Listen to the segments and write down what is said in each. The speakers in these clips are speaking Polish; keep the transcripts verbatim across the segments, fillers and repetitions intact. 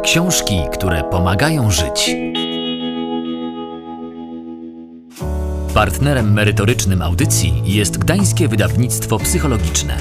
Książki, które pomagają żyć. Partnerem merytorycznym audycji jest Gdańskie Wydawnictwo Psychologiczne.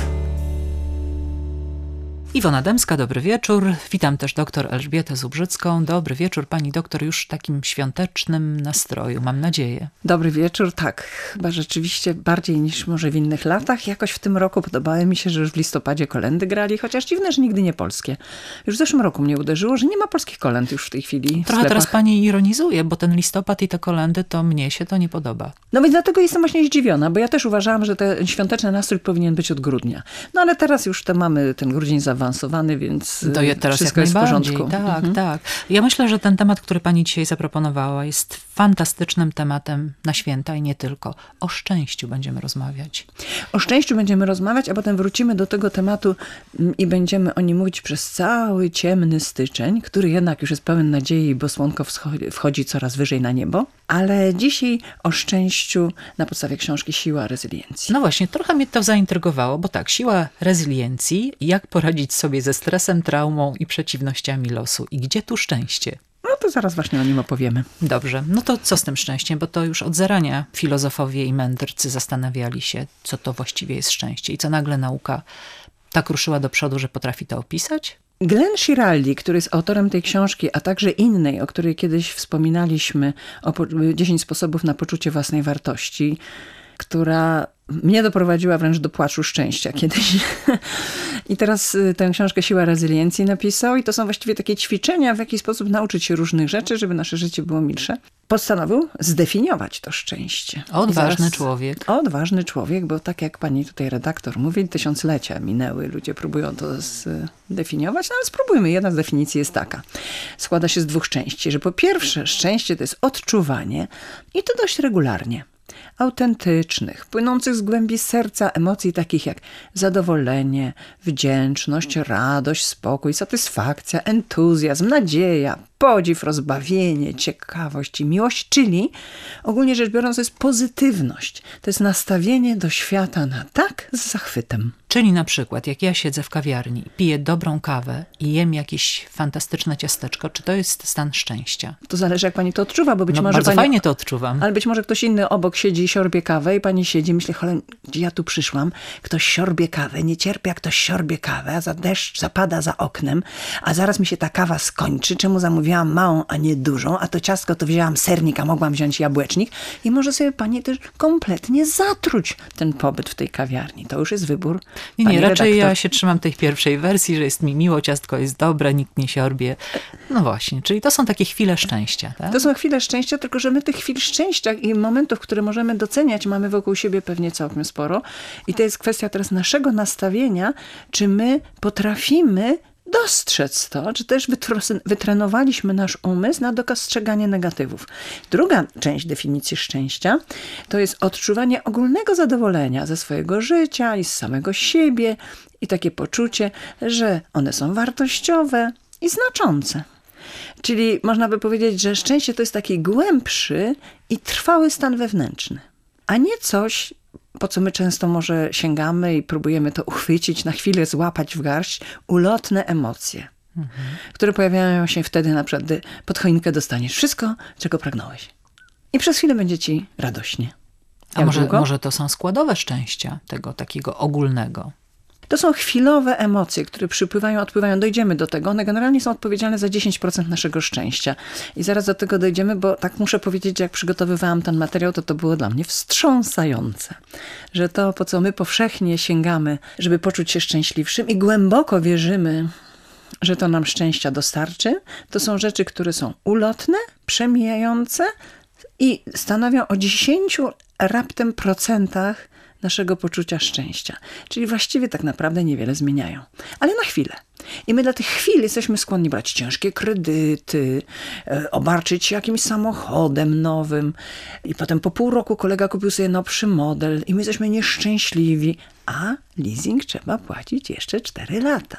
Iwona Dębska, dobry wieczór. Witam też doktor Elżbietę Zubrzycką. Dobry wieczór, pani doktor, już w takim świątecznym nastroju, mam nadzieję. Dobry wieczór, tak. Chyba rzeczywiście bardziej niż może w innych latach. Jakoś w tym roku podobało mi się, że już w listopadzie kolędy grali, chociaż dziwne, że nigdy nie polskie. Już w zeszłym roku mnie uderzyło, że nie ma polskich kolęd już w tej chwili w Trochę sklepach. teraz pani ironizuje, bo ten listopad i te kolędy, to mnie się to nie podoba. No więc dlatego jestem właśnie zdziwiona, bo ja też uważałam, że ten świąteczny nastrój powinien być od grudnia. No ale teraz już to mamy ten grudzień zaawansowany, więc to je teraz wszystko jak jest w najbardziej. porządku. Tak, mhm. tak. Ja myślę, że ten temat, który pani dzisiaj zaproponowała, jest fantastycznym tematem na święta i nie tylko. O szczęściu będziemy rozmawiać. O szczęściu będziemy rozmawiać, a potem wrócimy do tego tematu i będziemy o nim mówić przez cały ciemny styczeń, który jednak już jest pełen nadziei, bo słonko wschodzi, wchodzi coraz wyżej na niebo. Ale dzisiaj o szczęściu na podstawie książki Siła rezyliencji. No właśnie, trochę mnie to zaintrygowało, bo tak, siła rezyliencji, jak poradzić sobie ze stresem, traumą i przeciwnościami losu. I gdzie tu szczęście? No to zaraz właśnie o nim opowiemy. Dobrze, no to co z tym szczęściem? Bo to już od zarania filozofowie i mędrcy zastanawiali się, co to właściwie jest szczęście. I co nagle nauka tak ruszyła do przodu, że potrafi to opisać? Glenn Shiraldi, który jest autorem tej książki, a także innej, o której kiedyś wspominaliśmy, o dziesięć sposobów na poczucie własnej wartości, która mnie doprowadziła wręcz do płaczu szczęścia kiedyś. I teraz tę książkę Siła rezyliencji napisał i to są właściwie takie ćwiczenia, w jaki sposób nauczyć się różnych rzeczy, żeby nasze życie było milsze. Postanowił zdefiniować to szczęście. Odważny zaraz, człowiek. Odważny człowiek, bo tak jak pani tutaj redaktor mówi, tysiąclecia minęły, ludzie próbują to zdefiniować, no ale spróbujmy. Jedna z definicji jest taka. Składa się z dwóch części, że po pierwsze szczęście to jest odczuwanie i to dość regularnie. Autentycznych, płynących z głębi serca emocji takich jak zadowolenie, wdzięczność, radość, spokój, satysfakcja, entuzjazm, nadzieja, podziw, rozbawienie, ciekawość i miłość, czyli ogólnie rzecz biorąc to jest pozytywność. To jest nastawienie do świata na tak z zachwytem. Czyli na przykład jak ja siedzę w kawiarni, piję dobrą kawę i jem jakieś fantastyczne ciasteczko, czy to jest stan szczęścia? To zależy jak pani to odczuwa, bo być no, może bardzo pani... fajnie to odczuwam. Ale być może ktoś inny obok siedzi i siorbie kawę i pani siedzi i myśli, cholera, gdzie ja tu przyszłam? Ktoś siorbie kawę, nie cierpię jak ktoś siorbie kawę, a za deszcz zapada za oknem, a zaraz mi się ta kawa skończy, czemu zamówiłam małą, a nie dużą, a to ciastko to wzięłam sernik, a mogłam wziąć jabłecznik i może sobie pani też kompletnie zatruć ten pobyt w tej kawiarni. To już jest wybór. Nie, nie, raczej redaktor. ja się trzymam tej pierwszej wersji, że jest mi miło, ciastko jest dobre, nikt nie siorbie. No właśnie, czyli to są takie chwile szczęścia, tak? To są chwile szczęścia, tylko że my tych chwil szczęścia i momentów, które możemy doceniać, mamy wokół siebie pewnie całkiem sporo. I to jest kwestia teraz naszego nastawienia, czy my potrafimy dostrzec to, czy też wytrenowaliśmy nasz umysł na dostrzeganie negatywów. Druga część definicji szczęścia to jest odczuwanie ogólnego zadowolenia ze swojego życia i z samego siebie i takie poczucie, że one są wartościowe i znaczące. Czyli można by powiedzieć, że szczęście to jest taki głębszy i trwały stan wewnętrzny, a nie coś, po co my często może sięgamy i próbujemy to uchwycić, na chwilę złapać w garść, ulotne emocje, mhm. które pojawiają się wtedy na przykład, gdy pod choinkę dostaniesz wszystko, czego pragnąłeś. I przez chwilę będzie ci radośnie. A może, może to są składowe szczęścia, tego takiego ogólnego? To są chwilowe emocje, które przypływają, odpływają. Dojdziemy do tego. One generalnie są odpowiedzialne za dziesięć procent naszego szczęścia. I zaraz do tego dojdziemy, bo tak muszę powiedzieć, że jak przygotowywałam ten materiał, to to było dla mnie wstrząsające. Że to, po co my powszechnie sięgamy, żeby poczuć się szczęśliwszym i głęboko wierzymy, że to nam szczęścia dostarczy, to są rzeczy, które są ulotne, przemijające i stanowią o dziesięciu raptem procentach naszego poczucia szczęścia. Czyli właściwie tak naprawdę niewiele zmieniają. Ale na chwilę. I my dla tych chwil jesteśmy skłonni brać ciężkie kredyty, obarczyć się jakimś samochodem nowym i potem po pół roku kolega kupił sobie nowszy model i my jesteśmy nieszczęśliwi, a leasing trzeba płacić jeszcze cztery lata.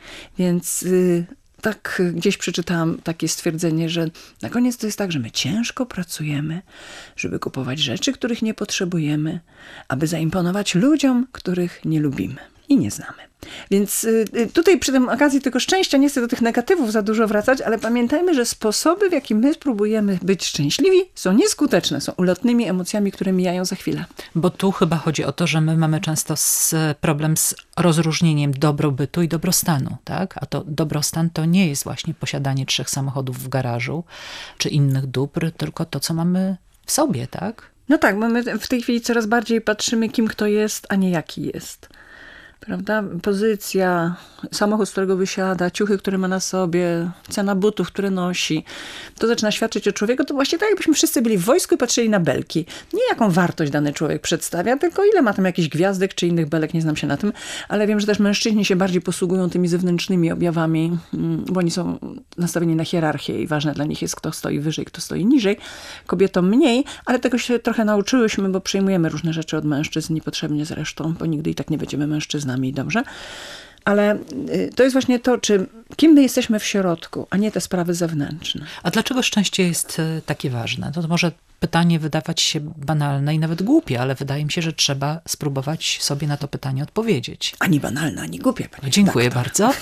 Więc yy, tak gdzieś przeczytałam takie stwierdzenie, że na koniec to jest tak, że my ciężko pracujemy, żeby kupować rzeczy, których nie potrzebujemy, aby zaimponować ludziom, których nie lubimy. i nie znamy. Więc tutaj przy tym okazji tego szczęścia nie chcę do tych negatywów za dużo wracać, ale pamiętajmy, że sposoby, w jaki my spróbujemy być szczęśliwi, są nieskuteczne, są ulotnymi emocjami, które mijają za chwilę. Bo tu chyba chodzi o to, że my mamy często z, problem z rozróżnieniem dobrobytu i dobrostanu, tak? A to dobrostan to nie jest właśnie posiadanie trzech samochodów w garażu, czy innych dóbr, tylko to, co mamy w sobie, tak? No tak, bo my w tej chwili coraz bardziej patrzymy, kim kto jest, a nie jaki jest. Prawda? Pozycja, samochód, z którego wysiada, ciuchy, które ma na sobie, cena butów, które nosi. To zaczyna świadczyć o człowieku. To właśnie tak, jakbyśmy wszyscy byli w wojsku i patrzyli na belki. Nie jaką wartość dany człowiek przedstawia, tylko ile ma tam jakichś gwiazdek czy innych belek, nie znam się na tym. Ale wiem, że też mężczyźni się bardziej posługują tymi zewnętrznymi objawami, bo oni są nastawieni na hierarchię i ważne dla nich jest, kto stoi wyżej, kto stoi niżej. Kobietom mniej, ale tego się trochę nauczyłyśmy, bo przyjmujemy różne rzeczy od mężczyzn, niepotrzebnie zresztą, bo nigdy i tak nie będziemy mężczyznami. I dobrze. Ale to jest właśnie to, czy, kim my jesteśmy w środku, a nie te sprawy zewnętrzne. A dlaczego szczęście jest takie ważne? To może pytanie wydawać się banalne i nawet głupie, ale wydaje mi się, że trzeba spróbować sobie na to pytanie odpowiedzieć. Ani banalne, ani głupie. Pani Dziękuję redaktor. bardzo.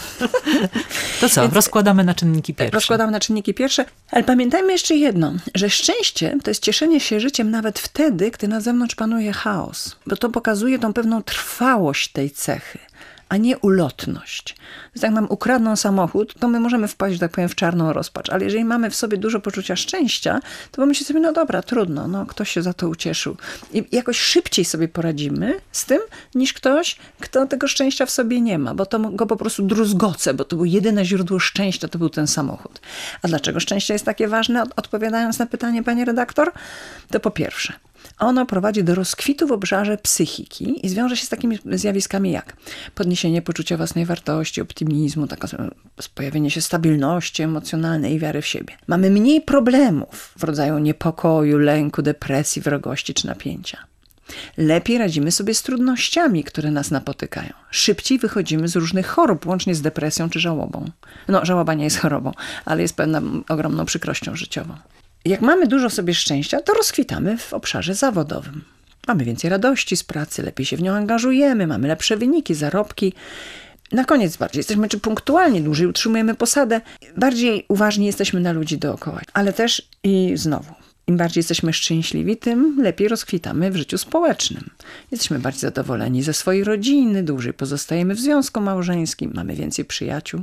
To co, Więc rozkładamy na czynniki pierwsze. Rozkładamy na czynniki pierwsze, ale pamiętajmy jeszcze jedno, że szczęście to jest cieszenie się życiem nawet wtedy, gdy na zewnątrz panuje chaos, bo to pokazuje tą pewną trwałość tej cechy, a nie ulotność. Więc jak nam ukradną samochód, to my możemy wpaść, że tak powiem, w czarną rozpacz. Ale jeżeli mamy w sobie dużo poczucia szczęścia, to pomyślimy sobie, no dobra, trudno, no ktoś się za to ucieszył. I jakoś szybciej sobie poradzimy z tym, niż ktoś, kto tego szczęścia w sobie nie ma, bo to go po prostu druzgoce, bo to było jedyne źródło szczęścia, to był ten samochód. A dlaczego szczęście jest takie ważne? Odpowiadając na pytanie, pani redaktor, to po pierwsze, ono prowadzi do rozkwitu w obszarze psychiki i wiąże się z takimi zjawiskami jak podniesienie poczucia własnej wartości, optymizmu, taka, pojawienie się stabilności emocjonalnej i wiary w siebie. Mamy mniej problemów w rodzaju niepokoju, lęku, depresji, wrogości czy napięcia. Lepiej radzimy sobie z trudnościami, które nas napotykają. Szybciej wychodzimy z różnych chorób, łącznie z depresją czy żałobą. No, żałoba nie jest chorobą, ale jest pewną ogromną przykrością życiową. Jak mamy dużo sobie szczęścia, to rozkwitamy w obszarze zawodowym. Mamy więcej radości z pracy, lepiej się w nią angażujemy, mamy lepsze wyniki, zarobki. Na koniec bardziej jesteśmy czy punktualni, dłużej utrzymujemy posadę, bardziej uważni jesteśmy na ludzi dookoła. Ale też i znowu, im bardziej jesteśmy szczęśliwi, tym lepiej rozkwitamy w życiu społecznym. Jesteśmy bardziej zadowoleni ze swojej rodziny, dłużej pozostajemy w związku małżeńskim, mamy więcej przyjaciół.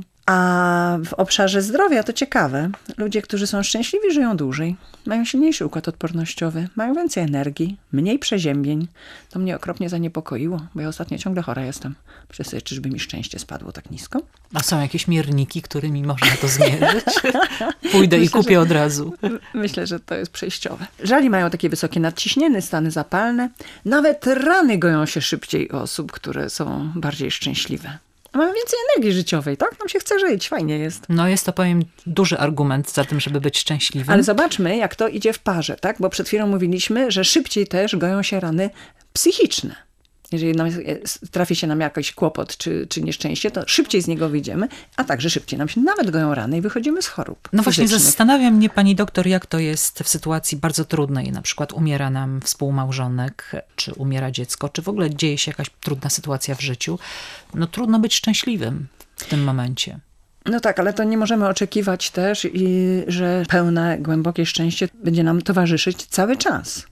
A w obszarze zdrowia to ciekawe. Ludzie, którzy są szczęśliwi, żyją dłużej. Mają silniejszy układ odpornościowy, mają więcej energii, mniej przeziębień. To mnie okropnie zaniepokoiło, bo ja ostatnio ciągle chora jestem. Myślę sobie, czyżby mi szczęście spadło tak nisko? A są jakieś mierniki, którymi można to zmierzyć? Pójdę Myślę, i kupię że, od razu. Myślę, że to jest przejściowe. Żali mają takie wysokie nadciśnienie, stany zapalne. Nawet rany goją się szybciej osób, które są bardziej szczęśliwe. Mamy więcej energii życiowej, tak? Nam się chce żyć, fajnie jest. No jest to, powiem, duży argument za tym, żeby być szczęśliwym. Ale zobaczmy, jak to idzie w parze, tak? Bo przed chwilą mówiliśmy, że szybciej też goją się rany psychiczne. Jeżeli nam, trafi się nam jakiś kłopot czy, czy nieszczęście, to szybciej z niego wyjdziemy, a także szybciej nam się nawet goją rany i wychodzimy z chorób No właśnie fizycznych. Zastanawia mnie, pani doktor, jak to jest w sytuacji bardzo trudnej. Na przykład umiera nam współmałżonek, czy umiera dziecko, czy w ogóle dzieje się jakaś trudna sytuacja w życiu. No trudno być szczęśliwym w tym momencie. No tak, ale to nie możemy oczekiwać też, i, że pełne, głębokie szczęście będzie nam towarzyszyć cały czas.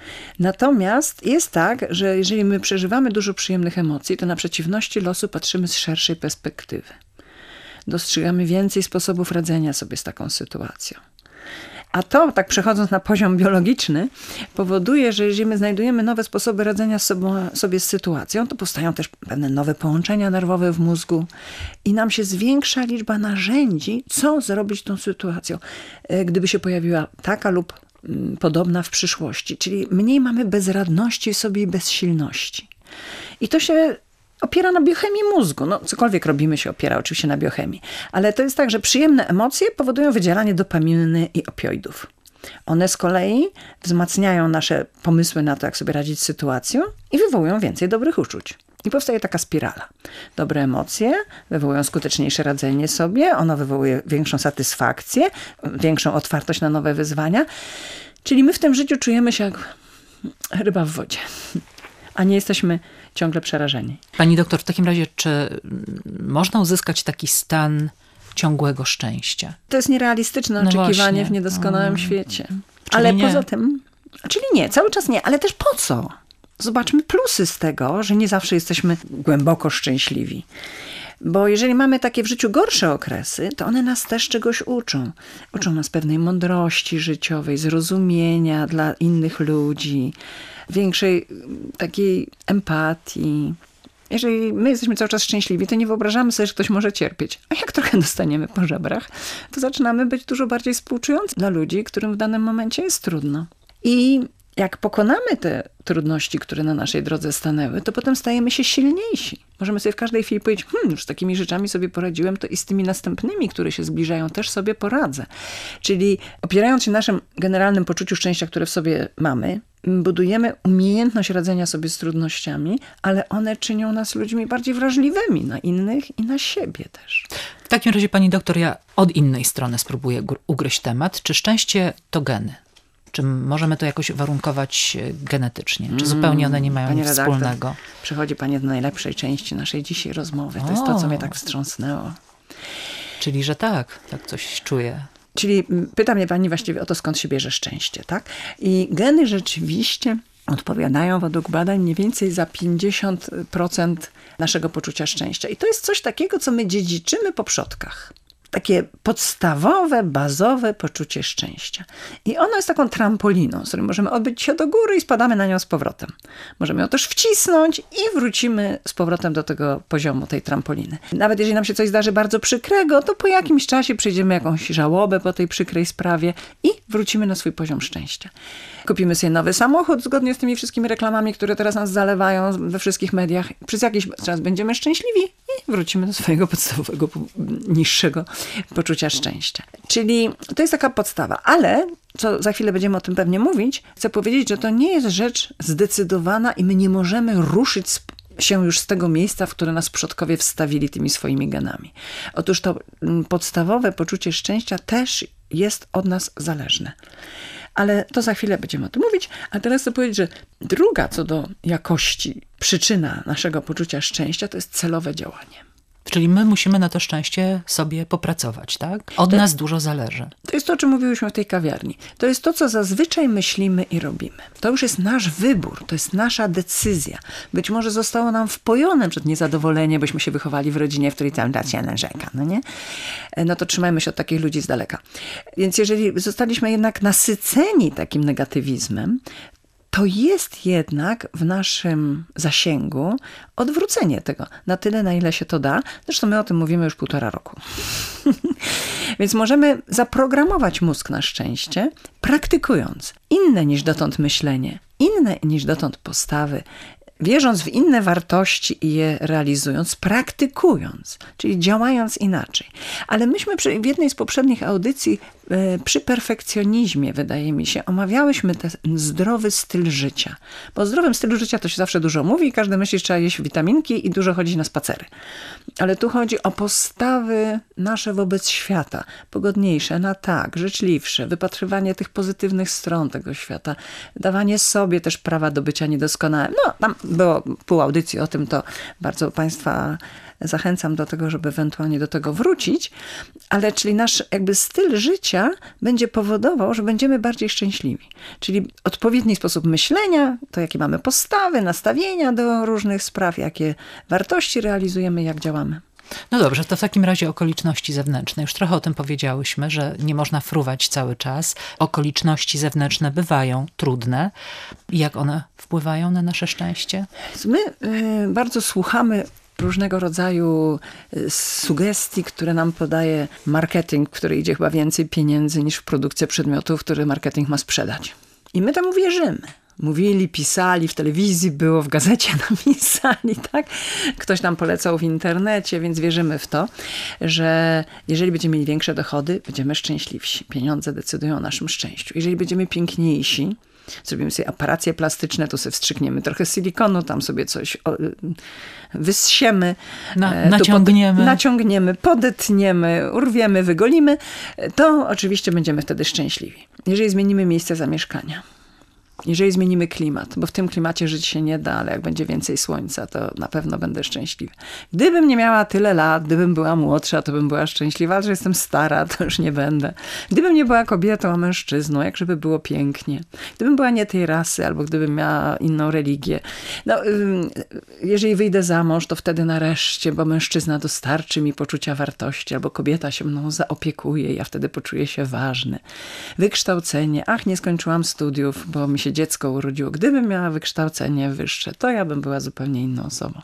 Natomiast jest tak, że jeżeli my przeżywamy dużo przyjemnych emocji, to na przeciwności losu patrzymy z szerszej perspektywy. Dostrzegamy więcej sposobów radzenia sobie z taką sytuacją. A to, tak przechodząc na poziom biologiczny, powoduje, że jeżeli my znajdujemy nowe sposoby radzenia sobą, sobie z sytuacją, to powstają też pewne nowe połączenia nerwowe w mózgu i nam się zwiększa liczba narzędzi, co zrobić z tą sytuacją, gdyby się pojawiła taka lub podobna w przyszłości. Czyli mniej mamy bezradności w sobie i bezsilności. I to się opiera na biochemii mózgu. No, cokolwiek robimy się opiera oczywiście na biochemii. Ale to jest tak, że przyjemne emocje powodują wydzielanie dopaminy i opioidów. One z kolei wzmacniają nasze pomysły na to, jak sobie radzić z sytuacją i wywołują więcej dobrych uczuć. I powstaje taka spirala. Dobre emocje wywołują skuteczniejsze radzenie sobie, ono wywołuje większą satysfakcję, większą otwartość na nowe wyzwania. Czyli my w tym życiu czujemy się jak ryba w wodzie. A nie jesteśmy ciągle przerażeni. Pani doktor, w takim razie, czy można uzyskać taki stan ciągłego szczęścia? To jest nierealistyczne No oczekiwanie właśnie. w niedoskonałym Mm. świecie. Czyli Ale nie. poza tym, czyli nie, cały czas nie, ale też po co? Zobaczmy plusy z tego, że nie zawsze jesteśmy głęboko szczęśliwi. Bo jeżeli mamy takie w życiu gorsze okresy, to one nas też czegoś uczą. Uczą nas pewnej mądrości życiowej, zrozumienia dla innych ludzi, większej takiej empatii. Jeżeli my jesteśmy cały czas szczęśliwi, to nie wyobrażamy sobie, że ktoś może cierpieć. A jak trochę dostaniemy po żebrach, to zaczynamy być dużo bardziej współczujący dla ludzi, którym w danym momencie jest trudno. I jak pokonamy te trudności, które na naszej drodze stanęły, to potem stajemy się silniejsi. Możemy sobie w każdej chwili powiedzieć, hmm, już z takimi rzeczami sobie poradziłem, to i z tymi następnymi, które się zbliżają, też sobie poradzę. Czyli opierając się na naszym generalnym poczuciu szczęścia, które w sobie mamy, budujemy umiejętność radzenia sobie z trudnościami, ale one czynią nas ludźmi bardziej wrażliwymi na innych i na siebie też. W takim razie, pani doktor, ja od innej strony spróbuję gr- ugryźć temat. Czy szczęście to geny? Czy możemy to jakoś warunkować genetycznie? Czy zupełnie one nie mają Pani nic redaktor, wspólnego? Przychodzi pani do najlepszej części naszej dzisiaj rozmowy. To jest to, co mnie tak wstrząsnęło. Czyli, że tak, tak coś czuję. Czyli pyta mnie pani właściwie o to, skąd się bierze szczęście, tak? I geny rzeczywiście odpowiadają według badań mniej więcej za pięćdziesiąt procent naszego poczucia szczęścia. I to jest coś takiego, co my dziedziczymy po przodkach. Takie podstawowe, bazowe poczucie szczęścia. I ono jest taką trampoliną, z której możemy odbyć się do góry i spadamy na nią z powrotem. Możemy ją też wcisnąć i wrócimy z powrotem do tego poziomu, tej trampoliny. Nawet jeżeli nam się coś zdarzy bardzo przykrego, to po jakimś czasie przejdziemy jakąś żałobę po tej przykrej sprawie i wrócimy na swój poziom szczęścia. Kupimy sobie nowy samochód zgodnie z tymi wszystkimi reklamami, które teraz nas zalewają we wszystkich mediach. Przez jakiś czas będziemy szczęśliwi i wrócimy do swojego podstawowego, niższego poczucia szczęścia. Czyli to jest taka podstawa, ale co za chwilę będziemy o tym pewnie mówić, chcę powiedzieć, że to nie jest rzecz zdecydowana i my nie możemy ruszyć z się już z tego miejsca, w które nas przodkowie wstawili tymi swoimi genami. Otóż to podstawowe poczucie szczęścia też jest od nas zależne. Ale to za chwilę będziemy o tym mówić. A teraz chcę powiedzieć, że druga co do jakości przyczyna naszego poczucia szczęścia to jest celowe działanie. Czyli my musimy na to szczęście sobie popracować, tak? Od to, nas dużo zależy. To jest to, o czym mówiłyśmy w tej kawiarni. To jest to, co zazwyczaj myślimy i robimy. To już jest nasz wybór, to jest nasza decyzja. Być może zostało nam wpojone przed niezadowolenie, bośmy się wychowali w rodzinie, w której cały czas się narzeka, no nie? No to trzymajmy się od takich ludzi z daleka. Więc jeżeli zostaliśmy jednak nasyceni takim negatywizmem, to jest jednak w naszym zasięgu odwrócenie tego na tyle, na ile się to da. Zresztą my o tym mówimy już półtora roku. Więc możemy zaprogramować mózg na szczęście, praktykując inne niż dotąd myślenie, inne niż dotąd postawy, wierząc w inne wartości i je realizując, praktykując, czyli działając inaczej. Ale myśmy przy, w jednej z poprzednich audycji e, przy perfekcjonizmie, wydaje mi się, omawiałyśmy ten zdrowy styl życia. Bo o zdrowym stylu życia to się zawsze dużo mówi i każdy myśli, że trzeba jeść witaminki i dużo chodzić na spacery. Ale tu chodzi o postawy nasze wobec świata. Pogodniejsze, na tak, życzliwsze, wypatrywanie tych pozytywnych stron tego świata, dawanie sobie też prawa do bycia niedoskonałym. No, tam było pół audycji o tym, to bardzo Państwa zachęcam do tego, żeby ewentualnie do tego wrócić, ale czyli nasz jakby styl życia będzie powodował, że będziemy bardziej szczęśliwi. Czyli odpowiedni sposób myślenia, to jakie mamy postawy, nastawienia do różnych spraw, jakie wartości realizujemy, jak działamy. No dobrze, to w takim razie okoliczności zewnętrzne. Już trochę o tym powiedziałyśmy, że nie można fruwać cały czas. Okoliczności zewnętrzne bywają trudne. Jak one wpływają na nasze szczęście? My y, bardzo słuchamy różnego rodzaju sugestii, które nam podaje marketing, w który idzie chyba więcej pieniędzy niż w produkcję przedmiotów, które marketing ma sprzedać. I my temu wierzymy. Mówili, pisali, w telewizji było, w gazecie napisali, tak? Ktoś nam polecał w internecie, więc wierzymy w to, że jeżeli będziemy mieli większe dochody, będziemy szczęśliwsi. Pieniądze decydują o naszym szczęściu. Jeżeli będziemy piękniejsi, zrobimy sobie operacje plastyczne, to sobie wstrzykniemy trochę silikonu, tam sobie coś wyssiemy. Na, naciągniemy. Pod, naciągniemy, podetniemy, urwiemy, wygolimy, to oczywiście będziemy wtedy szczęśliwi. Jeżeli zmienimy miejsce zamieszkania. Jeżeli zmienimy klimat, bo w tym klimacie żyć się nie da, ale jak będzie więcej słońca, to na pewno będę szczęśliwa. Gdybym nie miała tyle lat, gdybym była młodsza, to bym była szczęśliwa, ale że jestem stara, to już nie będę. Gdybym nie była kobietą, a mężczyzną, jak żeby było pięknie. Gdybym była nie tej rasy, albo gdybym miała inną religię. No, jeżeli wyjdę za mąż, to wtedy nareszcie, bo mężczyzna dostarczy mi poczucia wartości, albo kobieta się mną zaopiekuje, ja wtedy poczuję się ważny. Wykształcenie. Ach, nie skończyłam studiów, bo mi się dziecko urodziło. Gdybym miała wykształcenie wyższe, to ja bym była zupełnie inną osobą.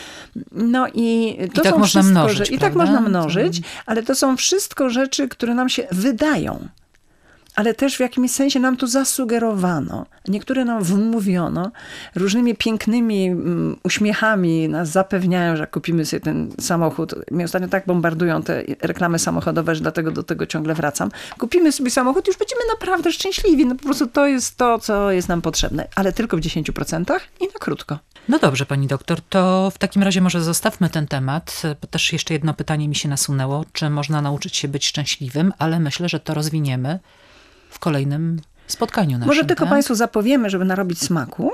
No i to I tak są można wszystko, mnożyć, że, I tak prawda? można mnożyć, ale to są wszystko rzeczy, które nam się wydają. Ale też w jakimś sensie nam tu zasugerowano, niektóre nam wmówiono, różnymi pięknymi um, uśmiechami nas zapewniają, że jak kupimy sobie ten samochód. Mnie ostatnio tak bombardują te reklamy samochodowe, że dlatego do tego ciągle wracam. Kupimy sobie samochód, już będziemy naprawdę szczęśliwi. No po prostu to jest to, co jest nam potrzebne. Ale tylko w dziesięciu procentach i na krótko. No dobrze, pani doktor, to w takim razie może zostawmy ten temat, bo też jeszcze jedno pytanie mi się nasunęło, czy można nauczyć się być szczęśliwym, ale myślę, że to rozwiniemy w kolejnym spotkaniu naszym. Może tylko tak? Państwu zapowiemy, żeby narobić smaku,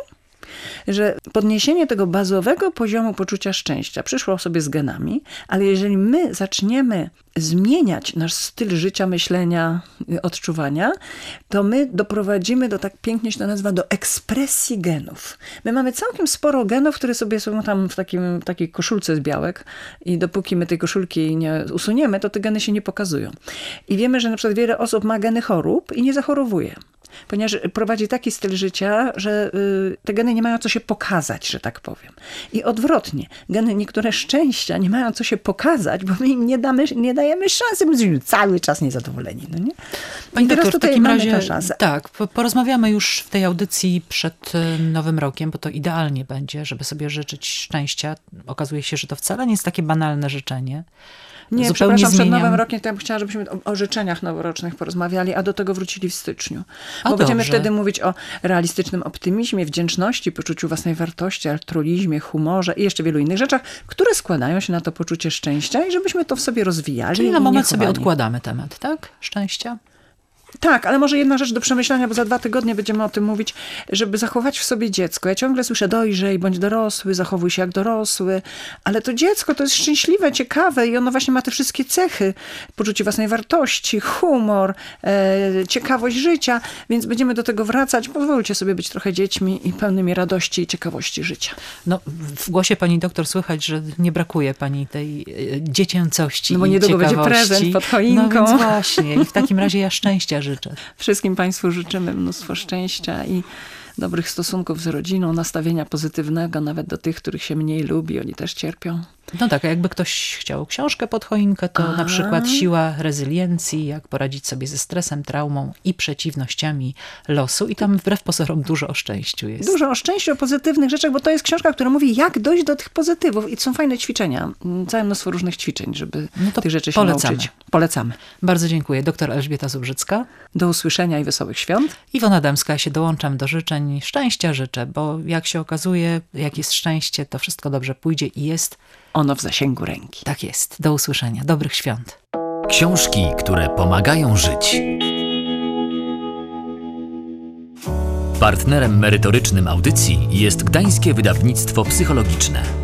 że podniesienie tego bazowego poziomu poczucia szczęścia przyszło sobie z genami, ale jeżeli my zaczniemy zmieniać nasz styl życia, myślenia, odczuwania, to my doprowadzimy do, tak pięknie się to nazywa, do ekspresji genów. My mamy całkiem sporo genów, które sobie są tam w takim, takiej koszulce z białek i dopóki my tej koszulki nie usuniemy, to te geny się nie pokazują. I wiemy, że na przykład wiele osób ma geny chorób i nie zachorowuje. Ponieważ prowadzi taki styl życia, że te geny nie mają co się pokazać, że tak powiem. I odwrotnie, geny niektóre szczęścia nie mają co się pokazać, bo my im nie, damy, nie dajemy szansy, my jesteśmy cały czas niezadowoleni. No nie? Pani I teraz doktor, w tutaj takim mamy razie, tę szansę. tak, porozmawiamy już w tej audycji przed Nowym Rokiem, bo to idealnie będzie, żeby sobie życzyć szczęścia. Okazuje się, że to wcale nie jest takie banalne życzenie. Nie, Zupełnie przepraszam, zmieniam. przed Nowym Rokiem to ja bym chciała, żebyśmy o, o życzeniach noworocznych porozmawiali, a do tego wrócili w styczniu. A Bo będziemy dobrze. wtedy mówić o realistycznym optymizmie, wdzięczności, poczuciu własnej wartości, altruizmie, humorze i jeszcze wielu innych rzeczach, które składają się na to poczucie szczęścia i żebyśmy to w sobie rozwijali. Czyli na i nie moment sobie chowali. odkładamy temat, tak? Szczęścia? Tak, ale może jedna rzecz do przemyślenia, bo za dwa tygodnie będziemy o tym mówić, żeby zachować w sobie dziecko. Ja ciągle słyszę: dojrzej, bądź dorosły, zachowuj się jak dorosły, ale to dziecko to jest szczęśliwe, ciekawe i ono właśnie ma te wszystkie cechy. Poczucie własnej wartości, humor, e, ciekawość życia, więc będziemy do tego wracać. Pozwólcie sobie być trochę dziećmi i pełnymi radości i ciekawości życia. No, w głosie pani doktor słychać, że nie brakuje pani tej e, dziecięcości No bo i niedługo będzie ciekawości. prezent pod choinką. No więc właśnie. I w takim razie ja szczęścia życzę. Wszystkim Państwu życzymy mnóstwo szczęścia i dobrych stosunków z rodziną, nastawienia pozytywnego, nawet do tych, których się mniej lubi, oni też cierpią. No tak, a jakby ktoś chciał książkę pod choinkę, to A. na przykład Siła rezyliencji, jak poradzić sobie ze stresem, traumą i przeciwnościami losu. I tam wbrew pozorom dużo o szczęściu jest. Dużo o szczęściu, o pozytywnych rzeczach, bo to jest książka, która mówi, jak dojść do tych pozytywów. I to są fajne ćwiczenia, całe mnóstwo różnych ćwiczeń, żeby No to tych rzeczy się polecamy. nauczyć. Polecamy. Bardzo dziękuję. Doktor Elżbieta Zubrzycka. Do usłyszenia i wesołych świąt. Iwona Dębska, ja się dołączam do życzeń. Szczęścia życzę, bo jak się okazuje, jak jest szczęście, to wszystko dobrze pójdzie i jest. Ono w zasięgu ręki. Tak jest. Do usłyszenia. Dobrych świąt. Książki, które pomagają żyć. Partnerem merytorycznym audycji jest Gdańskie Wydawnictwo Psychologiczne.